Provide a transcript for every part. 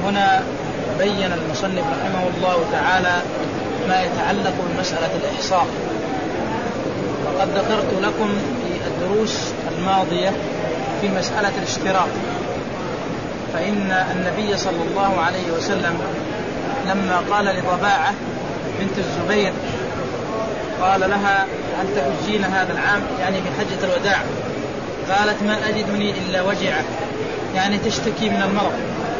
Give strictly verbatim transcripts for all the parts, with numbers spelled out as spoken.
هنا بين المصنف رحمه الله تعالى ما يتعلق بمسألة الإحصار. وقد ذكرت لكم في الدروس الماضية في مسألة الاشتراط، فإن النبي صلى الله عليه وسلم لما قال لضباعة بنت الزبير قال لها هل تحجين هذا العام، يعني في حجة الوداع، قالت ما أجدني إلا وجعة، يعني تشتكي من المرض.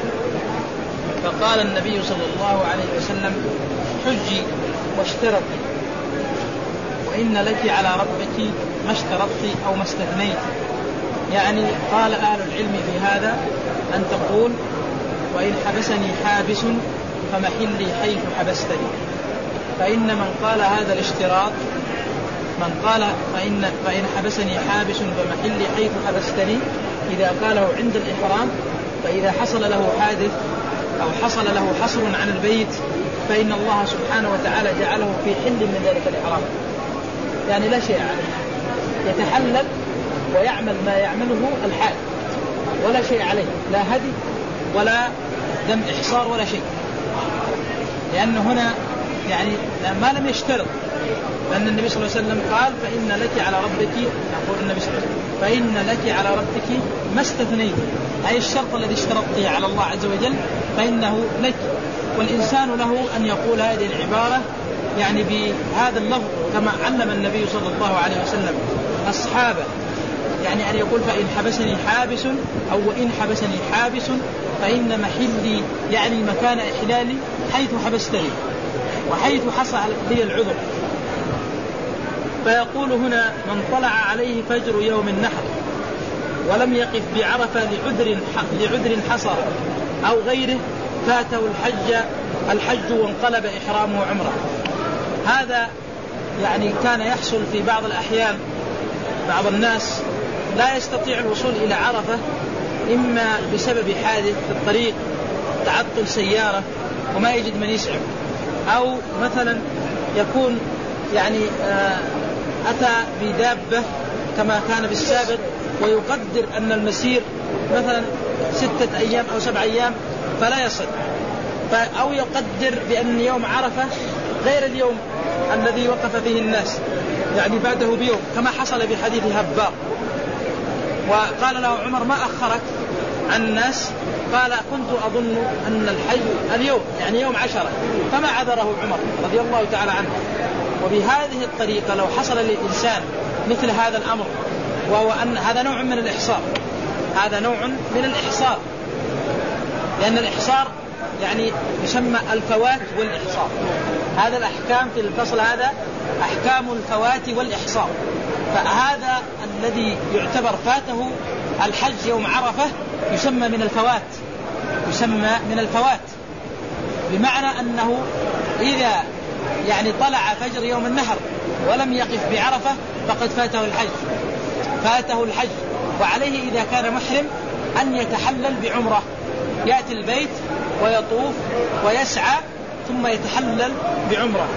فقال النبي صلى الله عليه وسلم حجي واشترطي، وإن لك على ربك ما اشترطت أو ما استثنيت. يعني قال أهل العلم في هذا أن تقول وإن حبسني حابس فمحلي حيث حبستني. فإن من قال هذا الاشتراط، من قال فإن, فإن حبسني حابس فمحلي حيث حبستني، إذا قاله عند الإحرام، فإذا حصل له حادث أو حصل له حصر عن البيت فإن الله سبحانه وتعالى جعله في حل من ذلك الإحرام، يعني لا شيء عليه، يتحلل ويعمل ما يعمله الحاج ولا شيء عليه، لا هدي ولا دم إحصار ولا شيء، لأنه هنا يعني ما لم يشترط، لأن النبي صلى الله عليه وسلم قال فإن لك على ربك، يقول النبي صلى الله عليه وسلم فإن لك على ربك ما استثنيت، أي الشرط الذي اشترطته على الله عز وجل فإنه لك. والإنسان له أن يقول هذه العبارة يعني بهذا اللفظ كما علم النبي صلى الله عليه وسلم أصحابه، يعني أن يقول فإن حبسني حابس أو وإن حبسني حابس فإن محلي، يعني مكان إحلالي حيث حبستني وحيث حصل لي العذر. فيقول هنا من طلع عليه فجر يوم النحر ولم يقف بعرفة لعذر لعذر حصر أو غيره فاته الحج الحج وانقلب إحرامه عمره. هذا يعني كان يحصل في بعض الأحيان، بعض الناس لا يستطيع الوصول إلى عرفة إما بسبب حادث في الطريق، تعطل سيارة وما يجد من يسعف، أو مثلا يكون يعني أتى بدابة كما كان بالسابق ويقدر أن المسير مثلا ستة أيام أو سبع أيام فلا يصل، أو يقدر بأن يوم عرفة غير اليوم الذي وقف فيه الناس، يعني بعده بيوم كما حصل بحديث هبار. وقال له عمر ما أخرك عن الناس؟ قال كنت أظن أن الحج اليوم، يعني يوم عشرة، فما عذره عمر رضي الله تعالى عنه. وبهذه الطريقة لو حصل للإنسان مثل هذا الأمر، وهو أن هذا نوع من الإحصار، هذا نوع من الإحصار، لأن الإحصار يعني يسمى الفوات والإحصار. هذا الأحكام في الفصل هذا أحكام الفوات والإحصار. فهذا الذي يعتبر فاته الحج يوم عرفة يسمى من الفوات، يسمى من الفوات، بمعنى أنه إذا يعني طلع فجر يوم النحر ولم يقف بعرفة فقد فاته الحج، فاته الحج. وعليه إذا كان محرم أن يتحلل بعمرة، يأتي البيت ويطوف ويسعى ثم يتحلل بعمرة،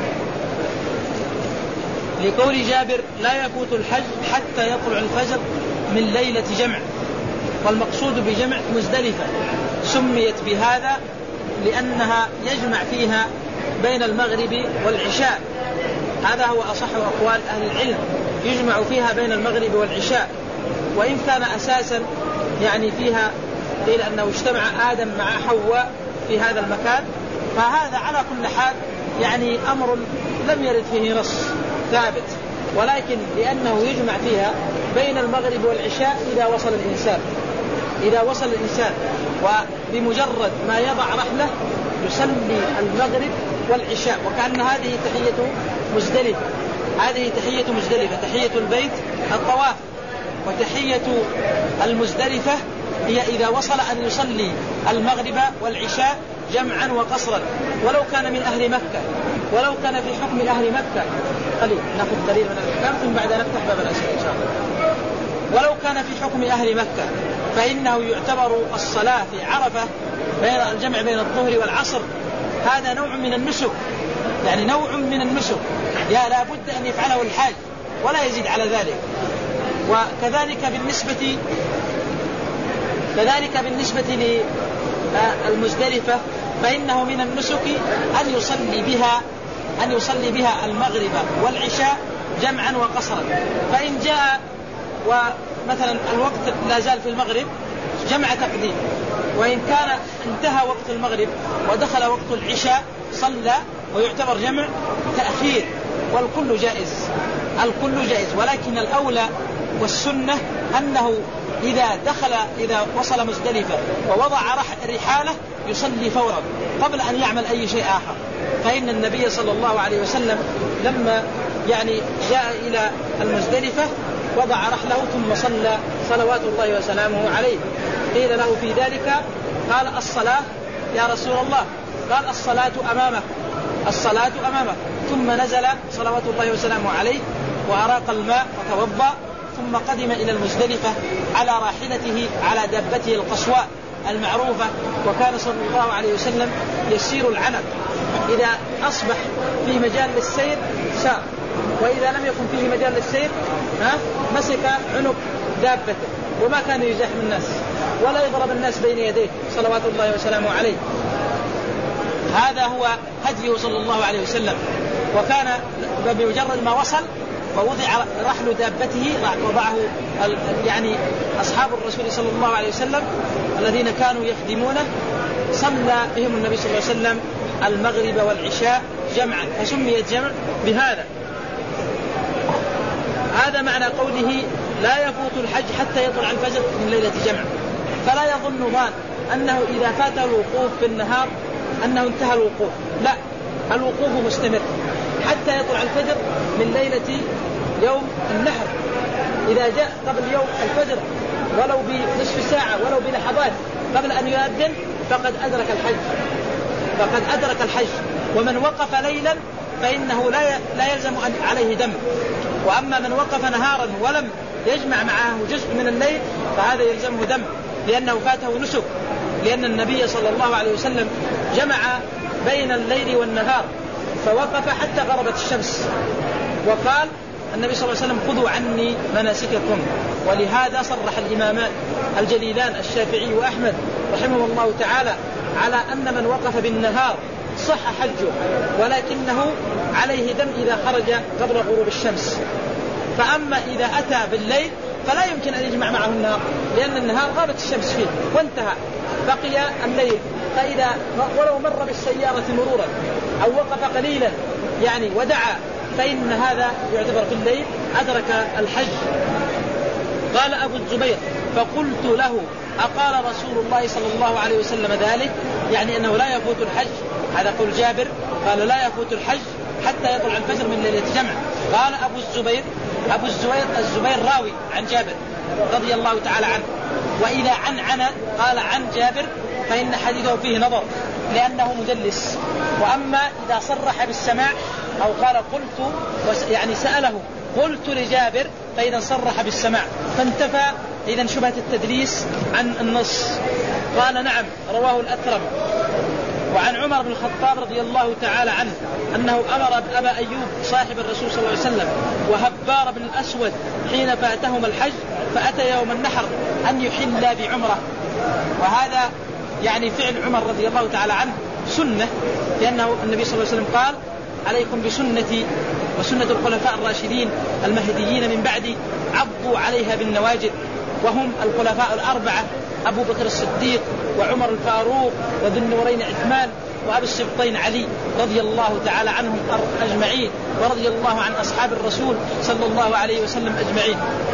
لقول جابر لا يفوت الحج حتى يطلع الفجر من ليلة جمع. والمقصود بجمع مزدلفة، سميت بهذا لأنها يجمع فيها بين المغرب والعشاء، هذا هو أصح أقوال أهل العلم، يجمع فيها بين المغرب والعشاء. وإن كان أساسا يعني فيها قيل أنه اجتمع آدم مع حواء في هذا المكان، فهذا على كل حال يعني أمر لم يرد فيه نص ثابت، ولكن لأنه يجمع فيها بين المغرب والعشاء إذا وصل الإنسان، إذا وصل الإنسان وبمجرد ما يضع رحله يصلي المغرب والعشاء، وكأن هذه تحية مزدلفة، هذه تحية مزدلفة، تحية البيت الطواف، وتحية المزدلفة هي إذا وصل أن يصلي المغرب والعشاء جمعا وقصرا، ولو كان من أهل مكة، ولو كان في حكم أهل مكة. قليل نأخذ قليل من الأحكام ثم بعد نفتح باب الأسئلة إن شاء الله. ولو كان في حكم أهل مكة فإنه يعتبر الصلاة في عرفة بين الجمع بين الظهر والعصر هذا نوع من النسك، يعني نوع من النسك يا لا بد أن يفعله الحاج ولا يزيد على ذلك. وكذلك بالنسبة كذلك بالنسبة المزدلفة فإنه من النسك أن يصلي بها أن يصلي بها المغرب والعشاء جمعا وقصرا. فإن جاء ومثلا الوقت لا زال في المغرب جمع تقديم، وإن كان انتهى وقت المغرب ودخل وقت العشاء صلى ويعتبر جمع تأخير، والكل جائز الكل جائز. ولكن الأولى والسنة أنه إذا دخل إذا وصل مزدلفة ووضع رحاله يصلي فورا قبل أن يعمل أي شيء آخر. فإن النبي صلى الله عليه وسلم لما يعني جاء إلى المزدلفة وضع رحله ثم صلى صلوات الله وسلامه عليه. قيل له في ذلك قال الصلاة يا رسول الله؟ قال الصلاة أمامك الصلاة أمامك. ثم نزل صلوات الله وسلامه عليه وأراق الماء وتوضأ، ثم قدم إلى المزدلفة على راحلته على دابته القصواء المعروفة. وكان صلى الله عليه وسلم يسير العنق، إذا أصبح في مجال للسير سار، وإذا لم يكن فيه مجال للسير ها مسك عنق دابته، وما كان يزاحم الناس ولا يضرب الناس بين يديه صلوات الله وسلامه عليه. هذا هو هديه صلى الله عليه وسلم. وكان بمجرد ما وصل ووضع رحل دابته وضعه يعني أصحاب الرسول صلى الله عليه وسلم الذين كانوا يخدمونه، صلى بهم النبي صلى الله عليه وسلم المغرب والعشاء جمعا، فسميت جمع بهذا. هذا معنى قوله لا يفوت الحج حتى يطلع الفجر من ليلة جمع. فلا يظن ظان أنه إذا فات الوقوف في النهار أنه انتهى الوقوف، لا، الوقوف مستمر حتى يطلع الفجر من ليلة يوم النحر. إذا جاء قبل يوم الفجر ولو بنصف ساعة ولو بلحظات قبل أن يؤذن فقد أدرك الحج فقد أدرك الحج. ومن وقف ليلا فإنه لا لا يلزم عليه دم. وأما من وقف نهارا ولم يجمع معه جزء من الليل فهذا يلزمه دم، لأنه فاته نسك، لأن النبي صلى الله عليه وسلم جمع بين الليل والنهار فوقف حتى غربت الشمس، وقال النبي صلى الله عليه وسلم خذوا عني مناسككم. ولهذا صرح الإمامان الجليلان الشافعي وأحمد رحمه الله تعالى على أن من وقف بالنهار صح حجه، ولكنه عليه دم إذا خرج قبل غروب الشمس. فأما إذا أتى بالليل فلا يمكن أن يجمع معه النهار، لأن النهار غابت الشمس فيه وانتهى، بقي الليل. فإذا ولو مر بالسيارة مرورا أو وقف قليلا يعني ودعا فإن هذا يعتبر في الليل أدرك الحج. قال أبو الزبير فقلت له أقال رسول الله صلى الله عليه وسلم ذلك، يعني أنه لا يفوت الحج؟ هذا قول جابر، قال لا يفوت الحج حتى يطلع الفجر من ليلة جمع. قال أبو الزبير أبو الزبير الزبير راوي عن جابر رضي الله تعالى عنه، وإذا عن عن قال عن جابر فإن حديثه فيه نظر لأنه مدلس. وأما إذا صرح بالسماع أو قال قلت يعني سأله قلت لجابر فإذا صرح بالسماع فانتفى إذن شبهة التدليس عن النص. قال نعم رواه الأكرم. وعن عمر بن الخطاب رضي الله تعالى عنه أنه أمر أبا أيوب صاحب الرسول صلى الله عليه وسلم وهبار بن الأسود حين فاتهما الحج فأتى يوم النحر أن يحل بعمره. وهذا يعني فعل عمر رضي الله تعالى عنه سنة، لأنه النبي صلى الله عليه وسلم قال عليكم بسنتي وسنة الخلفاء الراشدين المهديين من بعدي عضوا عليها بالنواجذ، وهم الخلفاء الأربعة أبو بكر الصديق وعمر الفاروق وذو النورين عثمان وأبي السبطين علي رضي الله تعالى عنهم أجمعين، ورضي الله عن أصحاب الرسول صلى الله عليه وسلم أجمعين.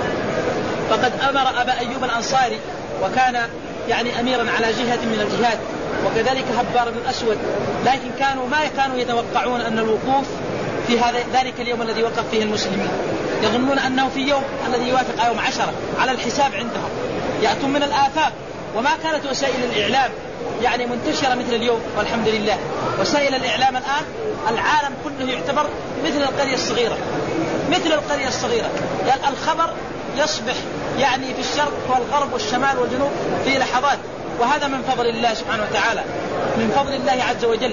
فقد أمر أبا أيوب الأنصاري وكان يعني أميرا على جهة من الجهات، وكذلك هبار بن الأسود، لكن كانوا ما كانوا يتوقعون أن الوقوف في هذا ذلك اليوم الذي وقف فيه المسلمين، يظنون أنه في يوم الذي يوافق يوم عشرة على الحساب عندهم، يأتون من الآفاق. وما كانت وسائل الإعلام يعني منتشرة مثل اليوم، والحمد لله وسائل الإعلام الآن العالم كله يعتبر مثل القرية الصغيرة مثل القرية الصغيرة يعني الخبر يصبح يعني في الشرق والغرب والشمال والجنوب في لحظات. وهذا من فضل الله سبحانه وتعالى، من فضل الله عز وجل.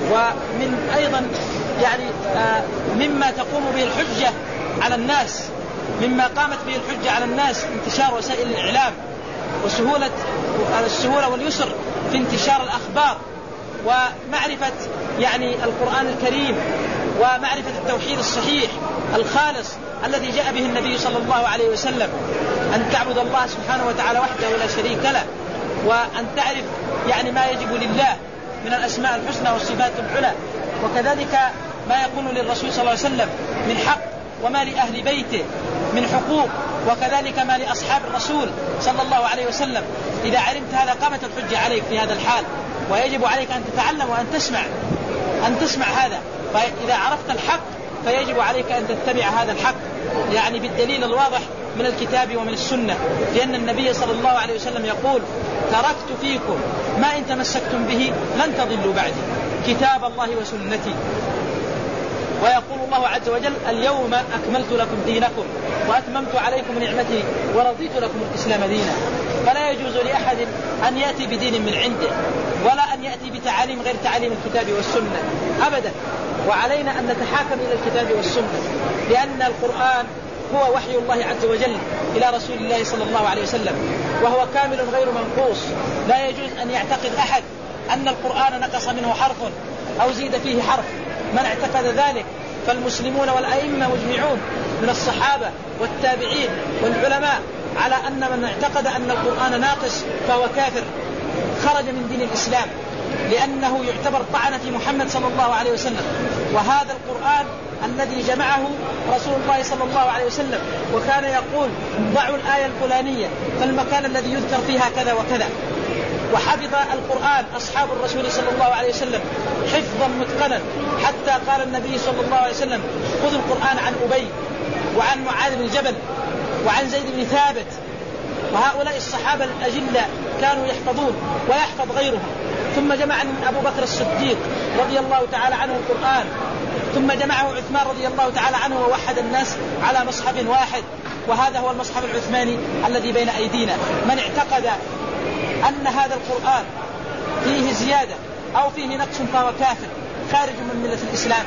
ومن أيضا يعني آه مما تقوم به الحجة على الناس، مما قامت به الحجة على الناس انتشار وسائل الإعلام وسهولة السهولة واليسر في انتشار الأخبار ومعرفة يعني القرآن الكريم ومعرفة التوحيد الصحيح الخالص الذي جاء به النبي صلى الله عليه وسلم، أن تعبد الله سبحانه وتعالى وحده ولا شريك له، وأن تعرف يعني ما يجب لله من الأسماء الحسنى والصفات العلى، وكذلك ما يكون للرسول صلى الله عليه وسلم من حق وما لأهل بيته من حقوق، وكذلك ما لأصحاب الرسول صلى الله عليه وسلم. إذا علمت هذا قامت الحجة عليك في هذا الحال، ويجب عليك أن تتعلم وأن تسمع أن تسمع هذا. فإذا عرفت الحق فيجب عليك أن تتبع هذا الحق يعني بالدليل الواضح من الكتاب ومن السنة، لأن النبي صلى الله عليه وسلم يقول: تركت فيكم ما إن تمسكتم به لن تضلوا بعدي، كتاب الله وسنتي. ويقول الله عز وجل: اليوم أكملت لكم دينكم وأتممت عليكم نعمتي ورضيت لكم الإسلام دينا. فلا يجوز لأحد أن يأتي بدين من عنده ولا أن يأتي بتعاليم غير تعاليم الكتاب والسنة أبدا. وعلينا أن نتحاكم إلى الكتاب والسنة، لأن القرآن هو وحي الله عز وجل إلى رسول الله صلى الله عليه وسلم، وهو كامل غير منقوص. لا يجوز أن يعتقد أحد أن القرآن نقص منه حرف أو زيد فيه حرف. من اعتقد ذلك فالمسلمون والأئمة مجمعون من الصحابة والتابعين والعلماء على أن من اعتقد أن القرآن ناقص فهو كافر، خرج من دين الإسلام، لأنه يعتبر طعنة في محمد صلى الله عليه وسلم. وهذا القرآن الذي جمعه رسول الله صلى الله عليه وسلم، وكان يقول: ضعوا الآية الفلانية فالمكان الذي يذكر فيها كذا وكذا. وحفظ القرآن أصحاب الرسول صلى الله عليه وسلم حفظا متقنا، حتى قال النبي صلى الله عليه وسلم: خذوا القرآن عن أبي وعن معاذ بن جبل وعن زيد بن ثابت. وهؤلاء الصحابة الأجلاء كانوا يحفظون ويحفظ غيرهم. ثم جمع أبو بكر الصديق رضي الله تعالى عنه القرآن، ثم جمعه عثمان رضي الله تعالى عنه ووحد الناس على مصحف واحد، وهذا هو المصحف العثماني الذي بين أيدينا. من اعتقد أن هذا القرآن فيه زيادة أو فيه نقص فهو كافر خارج من ملة الإسلام.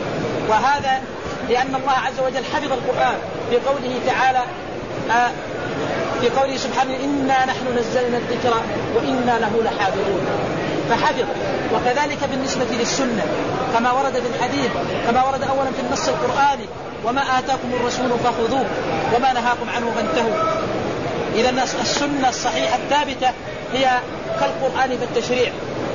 وهذا لأن الله عز وجل حفظ القرآن في قوله تعالى آه في قوله سبحانه: إنا نحن نزلنا الذكر وإنا له لحافظون. فحفظ. وكذلك بالنسبة للسنة كما ورد في الحديث، كما ورد أولا في النص القرآني: وما آتاكم الرسول فخذوه وما نهاكم عنه فانتهوا. إذا السنة الصحيحة الثابتة هي كالقرآن في التشريع،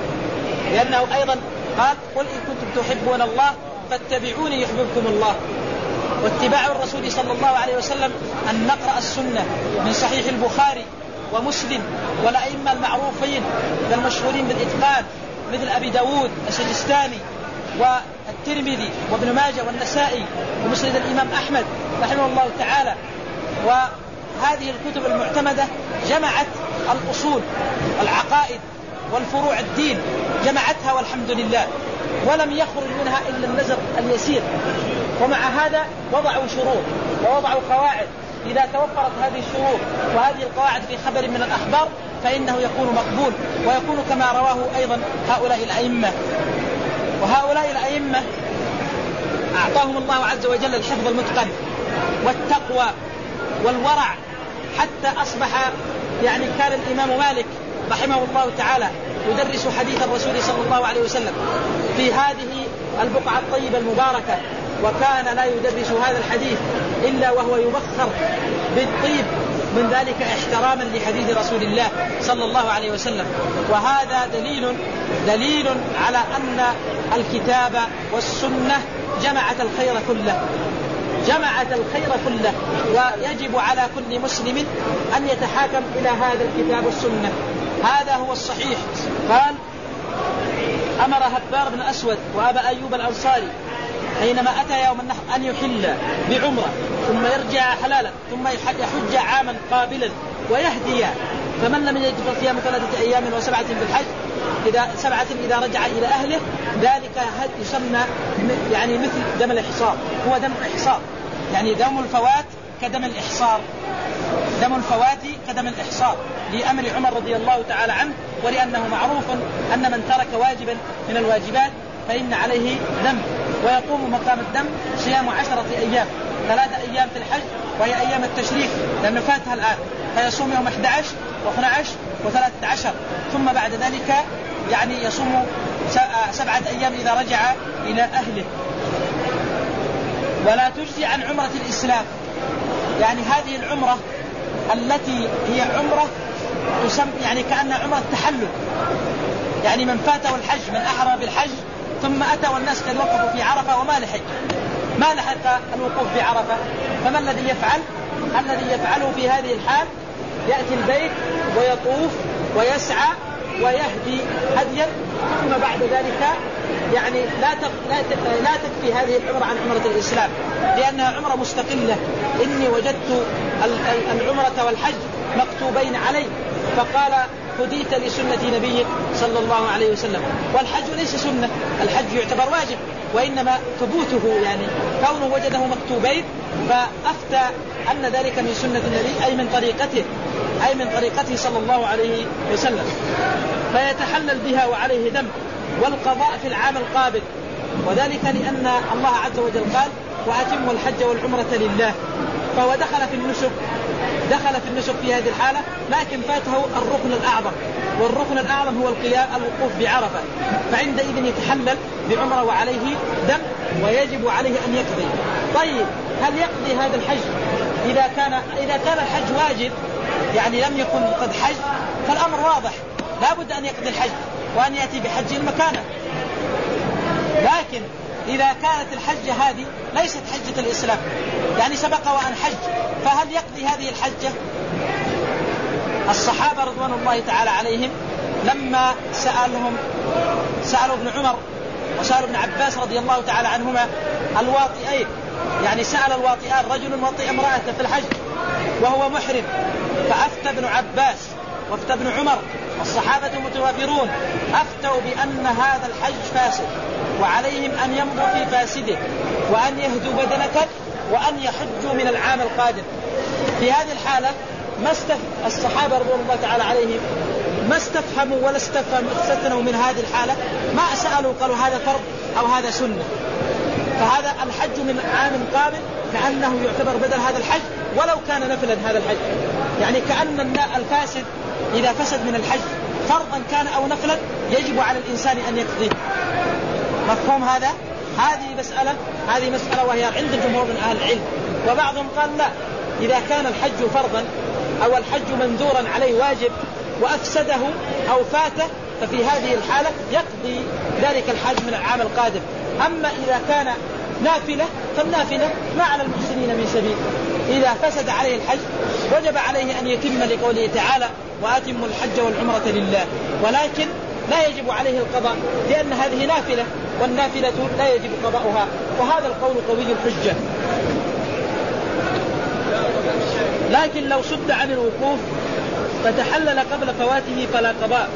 لأنه أيضا قال: قل إن كنتم تحبون الله فاتبعوني يحببكم الله. واتباع الرسول صلى الله عليه وسلم أن نقرأ السنة من صحيح البخاري ومسلم والأئمة المعروفين المشهورين بالإتقان مثل أبي داود السجستاني والترمذي وابن ماجه والنسائي ومسند الإمام أحمد رحمه الله تعالى. وهذه الكتب المعتمدة جمعت الأصول والعقائد والفروع الدين، جمعتها والحمد لله، ولم يخرج منها إلا النزر اليسير. ومع هذا وضعوا شروط ووضعوا قواعد، إذا توفرت هذه الشروط وهذه القواعد في خبر من الأخبار فإنه يكون مقبول، ويكون كما رواه أيضا هؤلاء الأئمة. وهؤلاء الأئمة أعطاهم الله عز وجل الحفظ المتقن والتقوى والورع، حتى أصبح يعني كان الإمام مالك رحمه الله تعالى يدرس حديث الرسول صلى الله عليه وسلم في هذه البقعة الطيبة المباركة، وكان لا يدرس هذا الحديث إلا وهو يبخر بالطيب، من ذلك احتراما لحديث رسول الله صلى الله عليه وسلم. وهذا دليل دليل على أن الكتاب والسنة جمعت الخير كله، جمعت الخير كله، ويجب على كل مسلم أن يتحاكم إلى هذا الكتاب والسنة. هذا هو الصحيح. قال: أمر هبار بن أسود وأبا أيوب الأنصاري حينما أتى يوم النحر أن يحل بعمرة ثم يرجع حلالا ثم يحج عاما قابلا ويهدي، فمن لم يجد فصيام ثلاثة أيام وسبعة في الحج، إذا سبعة إذا رجع إلى أهله، ذلك يسمى يعني مثل دم الإحصار، هو دم الإحصار، يعني دم الفوات كدم الإحصار، دم الفوات كدم الإحصار، لأمر عمر رضي الله تعالى عنه، ولأنه معروف أن من ترك واجبا من الواجبات فإن عليه دم، ويقوم مقام الدم صيام عشرة أيام، ثلاثة أيام في الحج وهي أيام التشريك لأنه فاتها الآن، فيصوم يوم أحد عشر واثني عشر وثلاثة عشر، ثم بعد ذلك يعني يصوم سبعة أيام إذا رجع إلى أهله. ولا تجزي عن عمرة الإسلام، يعني هذه العمرة التي هي عمرة تسمى يعني كأنها عمرة التحلل، يعني من فاته الحج من أحرم بالحج ثم أتى والناس قد وقفوا في عرفة وما لحق ما لحق الوقوف في عرفة، فما الذي يفعل؟ الذي يفعله في هذه الحال يأتي البيت ويطوف ويسعى ويهدي هديا، ثم بعد ذلك يعني لا لا تكفي هذه العمرة عن عمرة الإسلام، لأنها عمرة مستقلة. إني وجدت العمرة والحج مكتوبين علي، فقال هديت لسنة نبيك صلى الله عليه وسلم. والحج ليس سنة، الحج يعتبر واجب، وإنما ثبوته يعني كونه وجده مكتوبين فأفتى أن ذلك من سنة النبي، أي من طريقته أي من طريقته صلى الله عليه وسلم، فيتحلل بها وعليه دم، والقضاء في العام القابل، وذلك لأن الله عز وجل قال وأتموا الحج والعمرة لله، فهو دخل في النسك دخل في النسك في هذه الحالة، لكن فاته الركن الأعظم، والركن الأعظم هو القيام الوقوف بعرفة، فعندئذ يتحلل بعمرة وعليه دم ويجب عليه أن يقضي. طيب هل يقضي هذا الحج إذا كان إذا كان الحج واجب يعني لم يكن قد حج؟ فالأمر واضح، لا بد أن يقضي الحج وأن يأتي بحج المكانة. لكن إذا كانت الحجة هذه ليست حجة الإسلام، يعني سبق وأن حج، فهل يقضي هذه الحجة؟ الصحابة رضوان الله تعالى عليهم لما سألهم سألوا ابن عمر وسألوا ابن عباس رضي الله تعالى عنهما الواطئين، يعني سأل الواطئان رجل وطئ امرأته في الحج وهو محرم، فأفتى ابن عباس وافتى ابن عمر والصحابة متوافرون، أفتوا بأن هذا الحج فاسد وعليهم أن يمضوا في فاسده وأن يهدوا بدنة وأن يحجوا من العام القادم. في هذه الحالة ما استف... الصحابة رضي الله تعالى عليهم ما استفهموا ولا استثنوا من هذه الحالة، ما سألوا قالوا هذا فرض أو هذا سنة، فهذا الحج من عام قابل كأنه يعتبر بدل هذا الحج ولو كان نفلا هذا الحج، يعني كأن الفاسد إذا فسد من الحج فرضا كان أو نفلا يجب على الإنسان أن يقضيه. مفهوم هذا؟ هذه مسألة هذه مسألة وهي عند الجمهور من أهل العلم، وبعضهم قال لا، إذا كان الحج فرضا أو الحج منذورا عليه واجب وأفسده أو فاته ففي هذه الحالة يقضي ذلك الحج من العام القادم. أما إذا كان نافلة فالنافلة ما على المحسنين من سبيل، إذا فسد عليه الحج وجب عليه أن يتم لقوله تعالى وأتموا الحج والعمرة لله، ولكن لا يجب عليه القضاء لأن هذه نافلة والنافلة لا يجب قضاؤها، وهذا القول قوي الحجة. لكن لو صد عن الوقوف فتحلل قبل فواته فلا قضاء.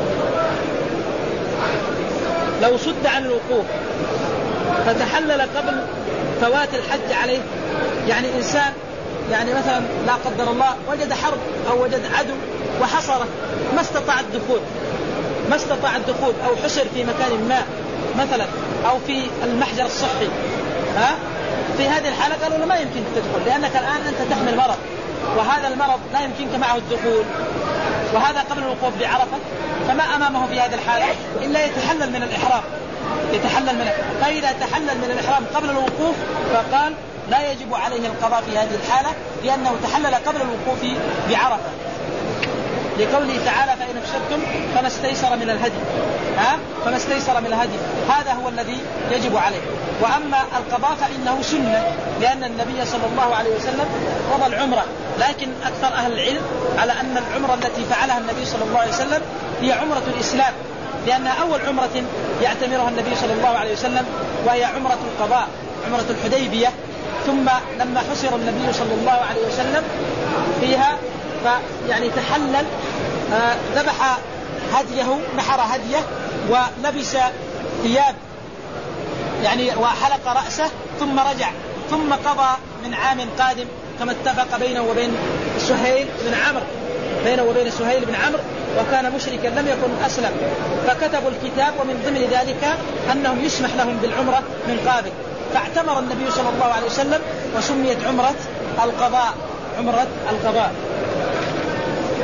لو صد عن الوقوف فتحلل قبل فوات الحج عليه، يعني إنسان يعني مثلا لا قدر الله وجد حرب أو وجد عدو وحصره ما استطاع الدخول ما استطاع الدخول أو حصر في مكان ما مثلا أو في المحجر الصحي، ها في هذه الحالة قالوا له ما يمكن تدخل لأنك الآن أنت تحمل مرض وهذا المرض لا يمكنك معه الدخول، وهذا قبل الوقوف بعرفة، فما أمامه في هذه الحالة إلا يتحلل من الإحرام يتحلل منه. فإذا تحلل من الإحرام قبل الوقوف فقال لا يجب عليه القضاء في هذه الحالة لأنه تحلل قبل الوقوف بعرفة، لقوله تعالى فإن افسدتم فما استيسر من الهدي ها فما استيسر من الهدي، هذا هو الذي يجب عليه. وأما القضاء فإنه سنة لأن النبي صلى الله عليه وسلم قضى العمرة، لكن أكثر أهل العلم على أن العمرة التي فعلها النبي صلى الله عليه وسلم هي عمرة الإسلام، لأنها أول عمرة يعتمرها النبي صلى الله عليه وسلم، وهي عمرة القضاء عمرة الحديبية. ثم لما حصر النبي صلى الله عليه وسلم فيها فيعني تحلل ذبح آه هديه نحر هديه ولبس ثياب يعني وحلق رأسه ثم رجع ثم قضى من عام قادم كما اتفق بينه وبين سهيل بن عمرو بينه وبين سهيل بن عمرو، وكان مشركا لم يكن أسلم، فكتبوا الكتاب ومن ضمن ذلك أنهم يسمح لهم بالعمرة من قابل، فاعتمر النبي صلى الله عليه وسلم وسميت عمرة القضاء عمرة القضاء.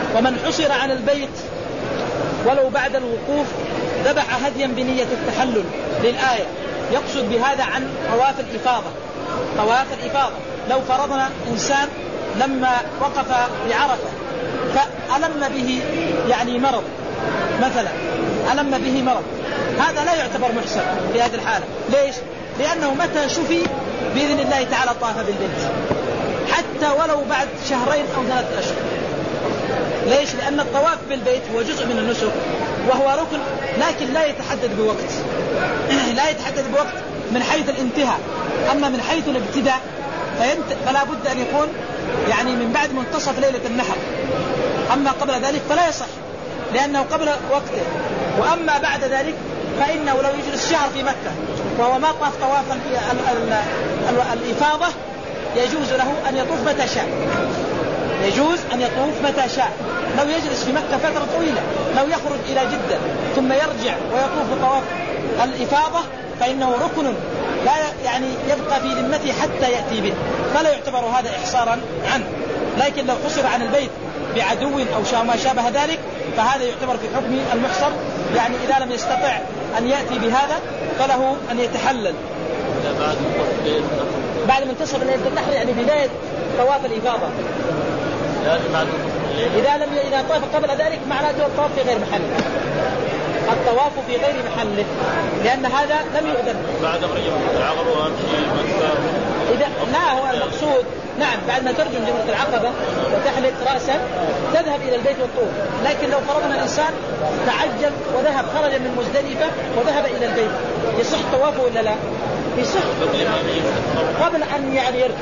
ومن حصر عن البيت ولو بعد الوقوف ذبح هديا بنية التحلل للآية. يقصد بهذا عن طواف الإفاضة. طواف الإفاضة لو فرضنا إنسان لما وقف بعرفة فألم به يعني مرض مثلا، ألم به مرض، هذا لا يعتبر محصر في هذه الحالة. ليش؟ لأنه متى شفي بإذن الله تعالى طاف بالبيت حتى ولو بعد شهرين أو ثلاثة أشهر. ليش؟ لأن الطواف بالبيت هو جزء من النسك وهو ركن، لكن لا يتحدد بوقت لا يتحدد بوقت من حيث الانتهاء. أما من حيث الابتداء فلا بد أن يكون يعني من بعد منتصف ليلة النحر. أما قبل ذلك فلا يصح لأنه قبل وقته. وأما بعد ذلك فإنه لو يجلس شهر في مكة وهو ما طاف طوافا الإفاضة يجوز له أن يطوف متى شاء. يجوز أن يطوف متى شاء. لو يجلس في مكة فترة طويلة، لو يخرج إلى جدة ثم يرجع ويطوف طواف الإفاضة فإنه ركن لا يعني يبقى في ذمته حتى يأتي به، فلا يعتبر هذا إحصارا عنه. لكن لو حصر عن البيت بعدو أو ما شابه ذلك فهذا يعتبر في حكم المحصر، يعني إذا لم يستطع أن يأتي بهذا فله أن يتحلل بعد منتصف الليل النحر، يعني بداية طواف الإفاضة. إذا لم إذا طاف قبل ذلك معناته الطواف في غير محله، الطواف في غير محله، لأن هذا لم يؤذن. بعد ما يجب العقبة وأمشي إذا لا هو المقصود نعم بعد ما ترجم جمرة العقبة وتحلق رأسا تذهب إلى البيت والطوف. لكن لو فرضنا الإنسان تعجل وذهب خرج من مزدلفة وذهب إلى البيت يصح طوافه ولا لا؟ يصح قبل أن يعني يرجم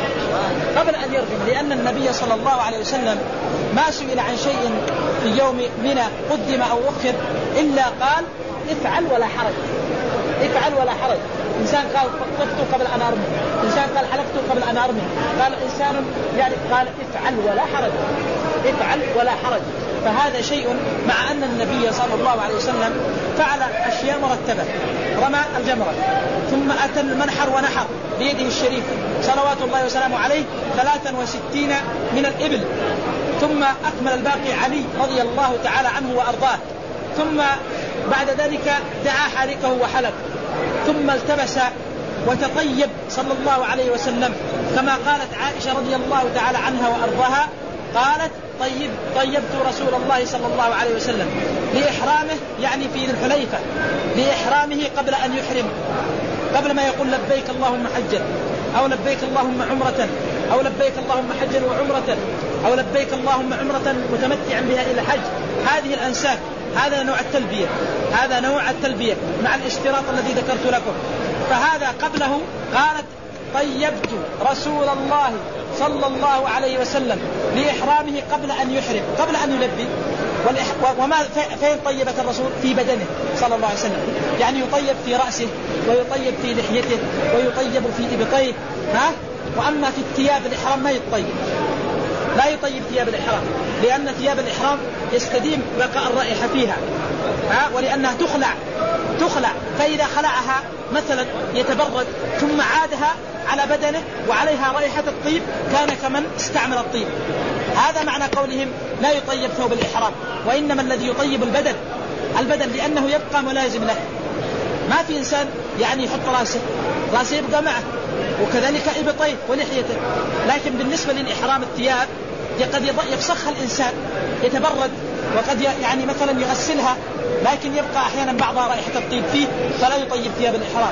قبل أن يرجم لأن النبي صلى الله عليه وسلم ما سئل عن شيء في يوم منى قدم أو أخر إلا قال افعل ولا حرج، افعل ولا حرج. إنسان قال طفت قبل أن أرمي، إنسان قال حلقت قبل أن أرمي، قال إنسان يعني قال افعل ولا حرج، افعل ولا حرج. فهذا شيء مع أن النبي صلى الله عليه وسلم فعل أشياء مرتبة، رمى الجمرة ثم أتى المنحر ونحر بيده الشريف صلوات الله وسلامه عليه ثلاثا وستين من الإبل، ثم أكمل الباقي علي رضي الله تعالى عنه وأرضاه، ثم بعد ذلك دعا حالقه وحلق، ثم التبس وتطيب صلى الله عليه وسلم كما قالت عائشة رضي الله تعالى عنها وأرضاها قالت طيب طيبت رسول الله صلى الله عليه وسلم لإحرامه، يعني في ذي الحليفة لإحرامه قبل أن يحرم، قبل ما يقول لبيك اللهم حجا أو لبيك اللهم عمرة أو لبيك اللهم حجا وعمرة أو لبيك اللهم عمرة متمتعا بها إلى الحج. هذه الأنساك هذا نوع التلبية، هذا نوع التلبية مع الاشتراط الذي ذكرت لكم. فهذا قبله قالت طيبت رسول الله صلى الله عليه وسلم لإحرامه قبل أن يحرم قبل أن يلبي. وما فين طيبت الرسول؟ في بدنه صلى الله عليه وسلم، يعني يطيب في رأسه ويطيب في لحيته ويطيب في إبطيه، ها؟ وأما في الثياب الإحرام ما يطيب، لا يطيب ثياب الإحرام لأن ثياب الإحرام يستديم بقاء الرائحة فيها، ها؟ ولأنها تخلع تخلع فإذا خلعها مثلا يتبرد ثم عادها على بدنه وعليها رائحة الطيب كان كمن استعمل الطيب. هذا معنى قولهم لا يطيب ثوب الإحرام، وإنما الذي يطيب البدن البدن لأنه يبقى ملازم له. ما في إنسان يعني يحط راسه راسه يبقى معه، وكذلك إبطيه ولحيته. لكن بالنسبة للإحرام الثياب قد يفسخها الإنسان يتبرد، وقد يعني مثلا يغسلها لكن يبقى أحيانا بعض رائحة الطيب فيه فلا يطيب ثياب الإحرام.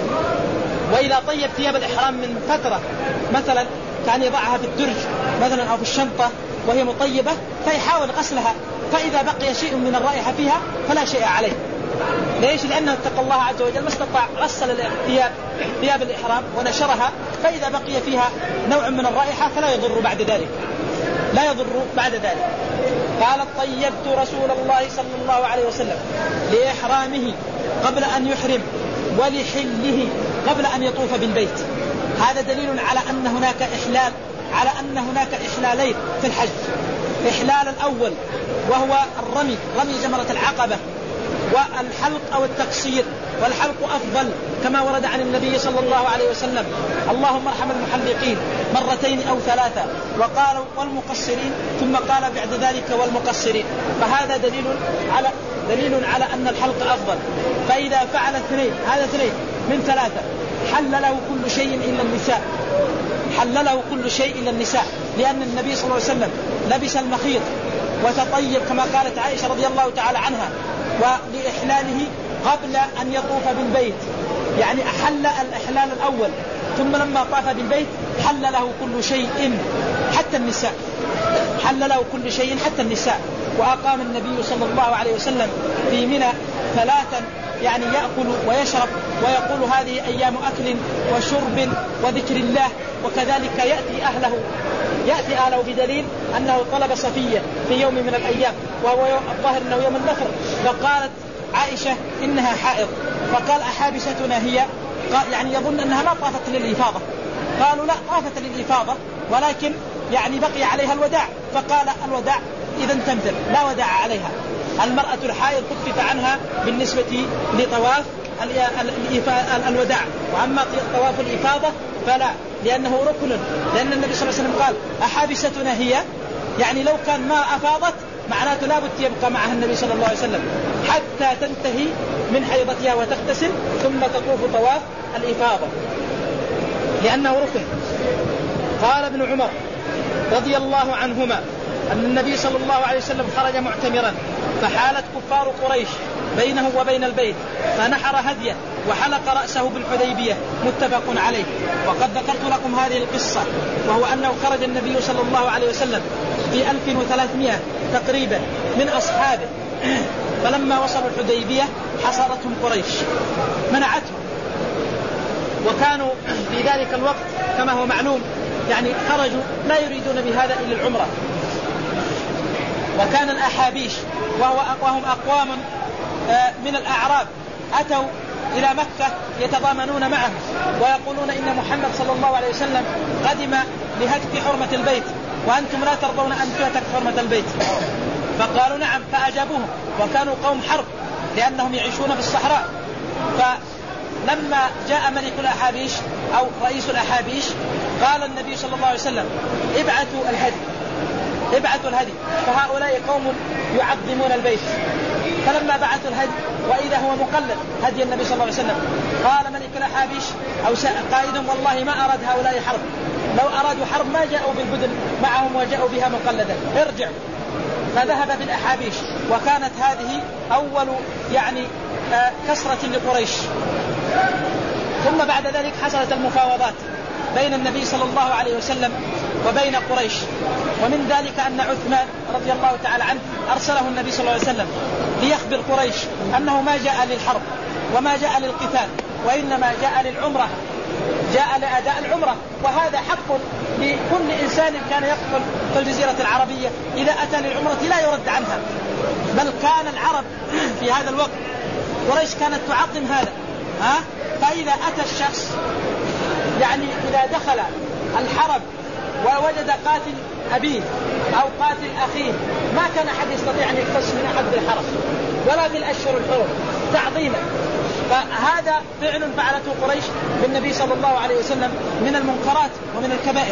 وإذا طيب ثياب الإحرام من فترة مثلا كان يضعها في الدرج مثلا أو في الشنطة وهي مطيبة فيحاول غسلها، فإذا بقي شيء من الرائحة فيها فلا شيء عليه. ليش؟ لأنه اتقى الله عز وجل ما استطاع غسل الثياب ثياب الإحرام ونشرها، فإذا بقي فيها نوع من الرائحة فلا يضر بعد ذلك لا يضر بعد ذلك. قالت طيبت رسول الله صلى الله عليه وسلم لإحرامه قبل أن يحرم ولحله قبل أن يطوف بالبيت. هذا دليل على أن هناك إحلال على أن هناك إحلالين في الحج. إحلال الأول وهو الرمي رمي جمرة العقبة والحلق أو التقصير، والحلق أفضل كما ورد عن النبي صلى الله عليه وسلم اللهم ارحم المحلقين مرتين أو ثلاثة، وقال والمقصرين ثم قال بعد ذلك والمقصرين. فهذا دليل على دليل على أن الحلق أفضل. فإذا فعل اثنين، هذا اثنين من ثلاثة، حل له كل شيء إلا النساء، حل له كل شيء إلا النساء، لأن النبي صلى الله عليه وسلم لبس المخيط وتطيب كما قالت عائشة رضي الله تعالى عنها، ولإحلاله قبل أن يطوف بالبيت، يعني أحل الإحلال الأول ثم لما طاف بالبيت حل له كل شيء حتى النساء، حل له كل شيء حتى النساء. وأقام النبي صلى الله عليه وسلم في منى ثلاثا، يعني يأكل ويشرب ويقول هذه أيام أكل وشرب وذكر الله، وكذلك يأتي أهله يأتي أهله بدليل أنه طلب صفية في يوم من الأيام وهو الظاهر أنه يوم النفر، فقالت عائشة إنها حائض، فقال أحابستنا هي؟ يعني يظن أنها ما طافت للإفاضة، قالوا لا طافت للإفاضة ولكن يعني بقي عليها الوداع، فقال الوداع إذن تمثل لا وداع عليها. المرأة الحائض خفف عنها بالنسبة لطواف الوداع، وأما طواف الإفاضة فلا، لأنه ركن، لأن النبي صلى الله عليه وسلم قال أحابستنا هي، يعني لو كان ما أفاضت معناته لا بد يبقى معها النبي صلى الله عليه وسلم حتى تنتهي من حيضتها وتغتسل ثم تطوف طواف الإفاضة لأنه ركن. قال ابن عمر رضي الله عنهما أن النبي صلى الله عليه وسلم خرج معتمرا، فحالت كفار قريش بينه وبين البيت، فنحر هديه وحلق رأسه بالحديبية، متفق عليه. وقد ذكرت لكم هذه القصة، وهو أنه خرج النبي صلى الله عليه وسلم في ألف وثلاثمائة تقريبا من أصحابه، فلما وصلوا الحديبية حصرتهم قريش منعتهم، وكانوا في ذلك الوقت كما هو معلوم يعني خرجوا لا يريدون بهذا إلا العمرة. وكان الأحابيش وهو وهم أقوام من الأعراب أتوا إلى مكة يتضامنون معه ويقولون إن محمد صلى الله عليه وسلم قدم لهتك حرمة البيت وأنتم لا ترضون أن تهتك حرمة البيت، فقالوا نعم، فأجابوهم. وكانوا قوم حرب لأنهم يعيشون في الصحراء. فلما جاء ملك الأحابيش أو رئيس الأحابيش قال النبي صلى الله عليه وسلم ابعثوا الهدي ابعثوا الهدي، فهؤلاء قوم يعظمون البيت. فلما بعثوا الهدي وإذا هو مقلد هدي النبي صلى الله عليه وسلم، قال ملك الأحابيش أو قائدهم والله ما أراد هؤلاء حرب، لو أرادوا حرب ما جاءوا بالبدن معهم وجاءوا بها مقلدا، ارجعوا. فذهب بالأحابيش، وكانت هذه أول يعني آه كسرة لقريش. ثم بعد ذلك حصلت المفاوضات بين النبي صلى الله عليه وسلم وبين قريش، ومن ذلك أن عثمان رضي الله تعالى عنه أرسله النبي صلى الله عليه وسلم ليخبر قريش أنه ما جاء للحرب وما جاء للقتال، وإنما جاء للعمرة، جاء لأداء العمرة، وهذا حق لكل إنسان كان يقتل في الجزيرة العربية إذا أتى للعمرة لا يرد عنها. بل كان العرب في هذا الوقت قريش كانت تعظم هذا، ها؟ فإذا أتى الشخص يعني إذا دخل الحرب ووجد قاتل أبيه أو قاتل أخيه ما كان أحد يستطيع أن يقتص من أحد الحرب ولا في الأشهر الحرم تعظيما. فهذا فعل فعلته قريش بالنبي صلى الله عليه وسلم من المنكرات ومن الكبائر.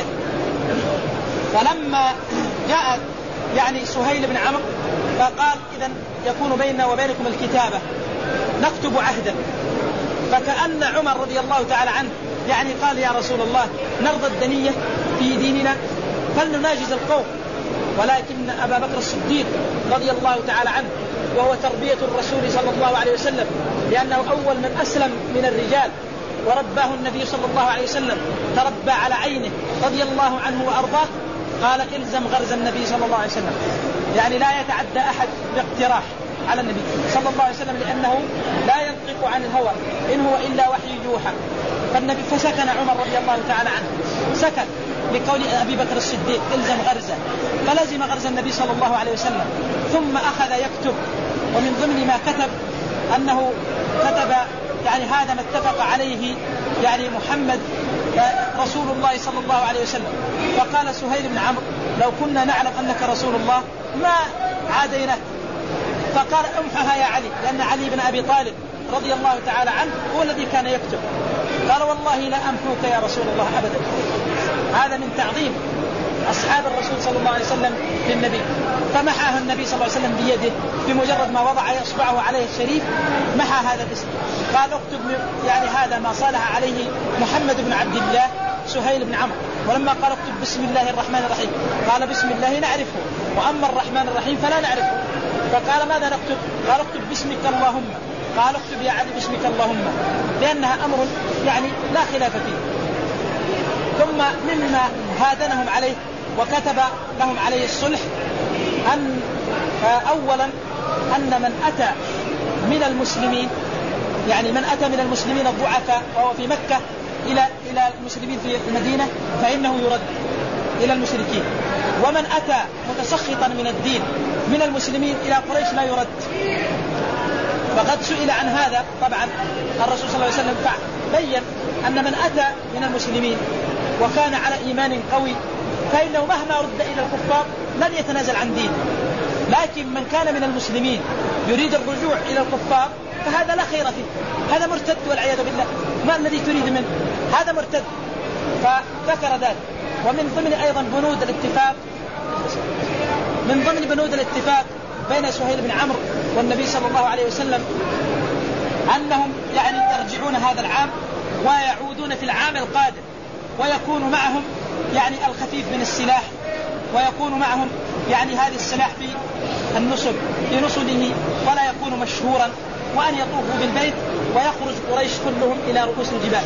فلما جاء يعني سهيل بن عمرو فقال إذن يكون بيننا وبينكم الكتابة نكتب عهدا، فكأن عمر رضي الله تعالى عنه يعني قال يا رسول الله نرضى الدنية في ديننا فلنناجز القوم، ولكن أبا بكر الصديق رضي الله تعالى عنه وهو تربية الرسول صلى الله عليه وسلم، لأنه أول من أسلم من الرجال ورباه النبي صلى الله عليه وسلم، تربى على عينه رضي الله عنه وأرضاه، قال إلزم غرز النبي صلى الله عليه وسلم، يعني لا يتعدى أحد باقتراح على النبي صلى الله عليه وسلم، لأنه لا ينطق عن الهوى إن هو إلا وحي يوحى. فالنبي فسكن عمر رضي الله تعالى عنه، سكن بقول أبي بكر الصديق إلزم غرزه، فلزم غرز النبي صلى الله عليه وسلم. ثم أخذ يكتب، ومن ضمن ما كتب أنه كتب يعني هذا ما اتفق عليه يعني محمد رسول الله صلى الله عليه وسلم. فقال سهيل بن عمرو لو كنا نعلم أنك رسول الله ما عاديناك، فقال امحها يا علي، لأن علي بن أبي طالب رضي الله تعالى عنه هو الذي كان يكتب. قال والله لا أمحوك يا رسول الله أبدا. هذا من تعظيم أصحاب الرسول صلى الله عليه وسلم للنبي. فمحاها النبي صلى الله عليه وسلم بيده، بمجرد ما وضع إصبعه عليه الشريف محى هذا الاسم. قال اكتب يعني هذا ما صالح عليه محمد بن عبد الله سهيل بن عمرو. ولما قال اكتب بسم الله الرحمن الرحيم قال بسم الله نعرفه، وأما الرحمن الرحيم فلا نعرفه. فقال ماذا نكتب؟ قال اكتب باسمك اللهم. قال اكتب يا علي باسمك اللهم، لأنها أمر يعني لا خلاف فيه. ثم مما هادنهم عليه وكتب لهم عليه الصلح أن أولا أن من أتى من المسلمين، يعني من أتى من المسلمين الضعفاء وهو في مكة إلى إلى المسلمين في المدينة فإنه يرد إلى المشركين، ومن أتى متسخطا من الدين من المسلمين إلى قريش لا يرد. فقد سئل عن هذا طبعا الرسول صلى الله عليه وسلم بين أن من أتى من المسلمين وكان على إيمان قوي فإنه مهما رد إلى الكفار لن يتنازل عن دينه، لكن من كان من المسلمين يريد الرجوع إلى الكفار فهذا لا خير فيه، هذا مرتد والعياذ بالله. ما الذي تريد منه؟ هذا مرتد. فذكر ذلك. ومن ضمن أيضا بنود الاتفاق من ضمن بنود الاتفاق بين سهيل بن عمرو والنبي صلى الله عليه وسلم أنهم يعني يرجعون هذا العام ويعودون في العام القادم، ويكون معهم يعني الخفيف من السلاح، ويكون معهم يعني هذه السلاح في النصب في نصبه ولا يكون مشهورا، وأن يطوفوا بالبيت ويخرج قريش كلهم إلى رؤوس الجبال.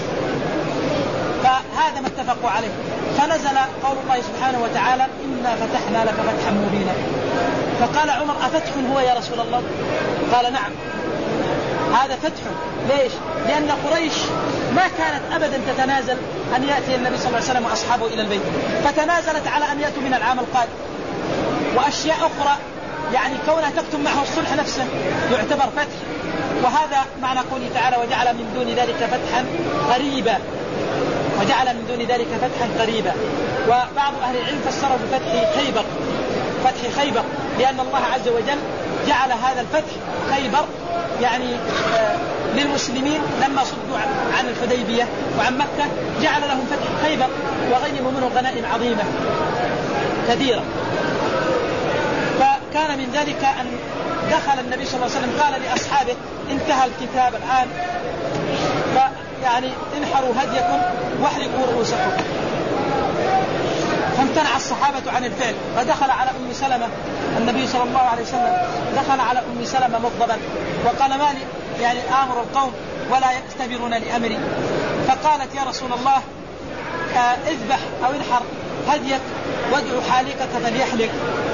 فهذا ما اتفقوا عليه. فنزل قول الله سبحانه وتعالى إنا فتحنا لك فتحا مبينا. فقال عمر أفتح هو يا رسول الله؟ قال نعم هذا فتح. ليش؟ لأن قريش ما كانت أبدا تتنازل أن يأتي النبي صلى الله عليه وسلم وأصحابه إلى البيت، فتنازلت على أن يأتوا من العام القادم. وأشياء أخرى يعني كونها تكتم معه الصلح نفسه يعتبر فتح. وهذا معنى قوله تعالى وجعل من دون ذلك فتحا قريبا، وجعل من دون ذلك فتحا قريبا. وبعض أهل العلم فسروا بفتح خيبر، فتح خيبر، لأن الله عز وجل جعل هذا الفتح خيبر يعني آه للمسلمين لما صدوا عن الحديبية وعن مكة، جعل لهم فتح خيبر وغنموا منه غنائم عظيمة كثيرة. فكان من ذلك أن دخل النبي صلى الله عليه وسلم قال لأصحابه انتهى الكتاب الآن، يعني انحروا هديكم واحرقوا رؤوسكم. فامتنع الصحابة عن الفعل، فدخل على أم سلمة النبي صلى الله عليه وسلم دخل على أم سلمة مغضبا وقال ما لي يعني آمر القوم ولا يستبرون لأمري. فقالت يا رسول الله آه اذبح أو انحر هديك وادعو حالقك فليحلق.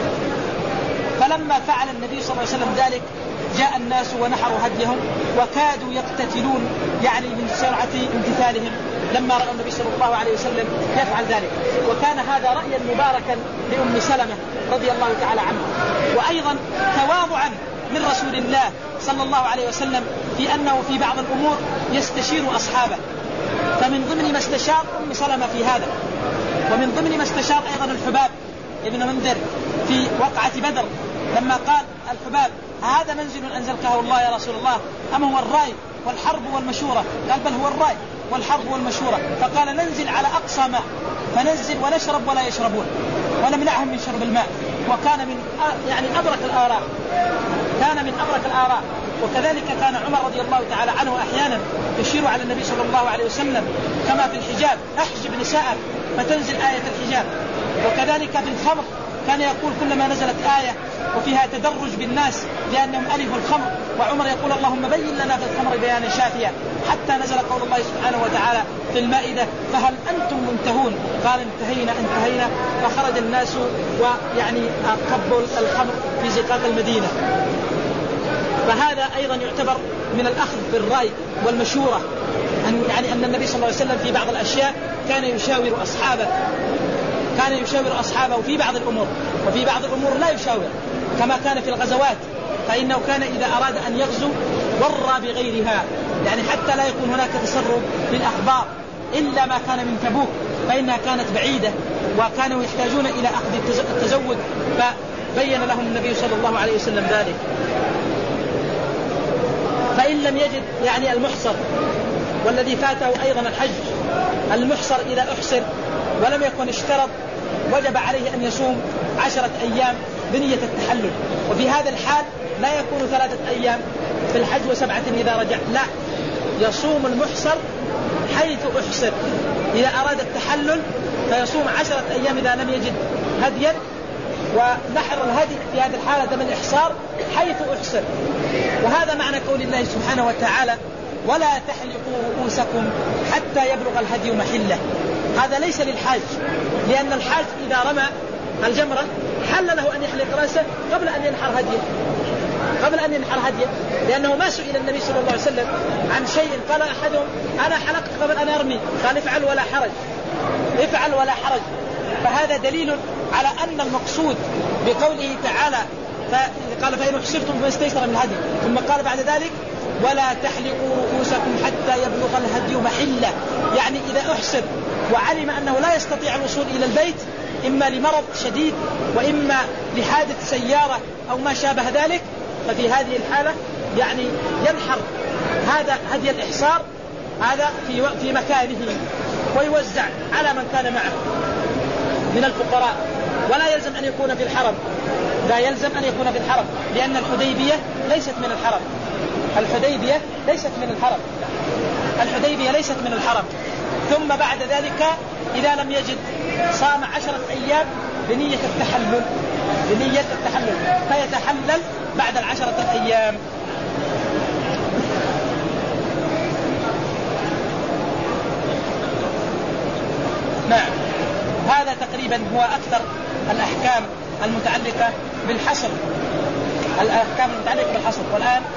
فلما فعل النبي صلى الله عليه وسلم ذلك جاء الناس ونحروا هديهم وكادوا يقتتلون يعني من سرعة امتثالهم لما رأى النبي صلى الله عليه وسلم يفعل ذلك. وكان هذا رأيا مباركا لأم سلمة رضي الله تعالى عنها. وأيضا تواضعا من رسول الله صلى الله عليه وسلم في أنه في بعض الأمور يستشير أصحابه. فمن ضمن ما استشار أم سلمة في هذا، ومن ضمن ما استشار أيضا الحباب ابن منذر في وقعة بدر لما قال الحباب هذا منزل أنزلته الله يا رسول الله أم هو الرأي والحرب والمشورة؟ قال بل هو الرأي والحرب والمشورة. فقال ننزل على أقصى ماء فننزل ونشرب ولا يشربون ونمنعهم من شرب الماء. وكان من يعني أبرك الآراء كان من أبرك الآراء. وكذلك كان عمر رضي الله تعالى عنه أحيانا يشير على النبي صلى الله عليه وسلم كما في الحجاب أحجب نساءك فتنزل آية الحجاب. وكذلك في الخمر كان يقول كلما نزلت آية وفيها تدرج بالناس لأنهم ألفوا الخمر، وعمر يقول اللهم بين لنا في الخمر بيانا شافيا، حتى نزل قول الله سبحانه وتعالى في المائدة فهل أنتم منتهون؟ قال انتهينا انتهينا. فخرج الناس ويعني قبوا الخمر في زقاق المدينة. فهذا أيضا يعتبر من الأخذ بالرأي والمشورة، أن يعني أن النبي صلى الله عليه وسلم في بعض الأشياء كان يشاور أصحابه كان يشاور أصحابه في بعض الأمور، وفي بعض الأمور لا يشاور كما كان في الغزوات. فإنه كان إذا أراد أن يغزو ورى بغيرها، يعني حتى لا يكون هناك تسرب للأخبار إلا ما كان من تبوك فإنها كانت بعيدة وكانوا يحتاجون إلى أخذ التزود، فبين لهم النبي صلى الله عليه وسلم ذلك. فإن لم يجد يعني المحصر والذي فاته أيضا الحج، المحصر إذا أحصر ولم يكن اشترط وجب عليه أن يصوم عشرة أيام بنية التحلل. وفي هذا الحال لا يكون ثلاثة أيام في الحج وسبعة إذا رجع، لا، يصوم المحصر حيث أحصر. إذا أراد التحلل فيصوم عشرة أيام إذا لم يجد هديا، ونحر الهدي في هذه الحالة دم الإحصار حيث أحصر. وهذا معنى قول الله سبحانه وتعالى: ولا تحلقوا رؤوسكم حتى يبلغ الهدي محله. هذا ليس للحاج، لأن الحاج إذا رمى الجمرة حل له أن يحلق رأسه قبل أن ينحر هديه قبل أن ينحر هديه لأنه ما سئل النبي صلى الله عليه وسلم عن شيء قال أحدهم: أنا حلقت قبل أن أرمي، قال: افعل ولا حرج افعل ولا حرج. فهذا دليل على أن المقصود بقوله تعالى قال: فإن أحصرتم فما استيسر من الهدي، ثم قال بعد ذلك: ولا تحلقوا رؤوسكم حتى يبلغ الهدي محله. يعني إذا أحصر وعلم أنه لا يستطيع الوصول إلى البيت، إما لمرض شديد وإما لحادث سيارة أو ما شابه ذلك، ففي هذه الحالة يعني ينحر هذا هدي الإحصار هذا في في مكانه ويوزع على من كان معه من الفقراء، ولا يلزم أن يكون في الحرم لا يلزم أن يكون في الحرم لأن الحديبية ليست من الحرم الحديبية ليست من الحرم الحديبية ليست من الحرم. ثم بعد ذلك إذا لم يجد صام عشرة أيام بنية التحلل بنية التحلل فيتحلل بعد العشرة أيام. نعم، هذا تقريبا هو أكثر الأحكام المتعلقة بالحصر الأحكام المتعلقة بالحصر. والآن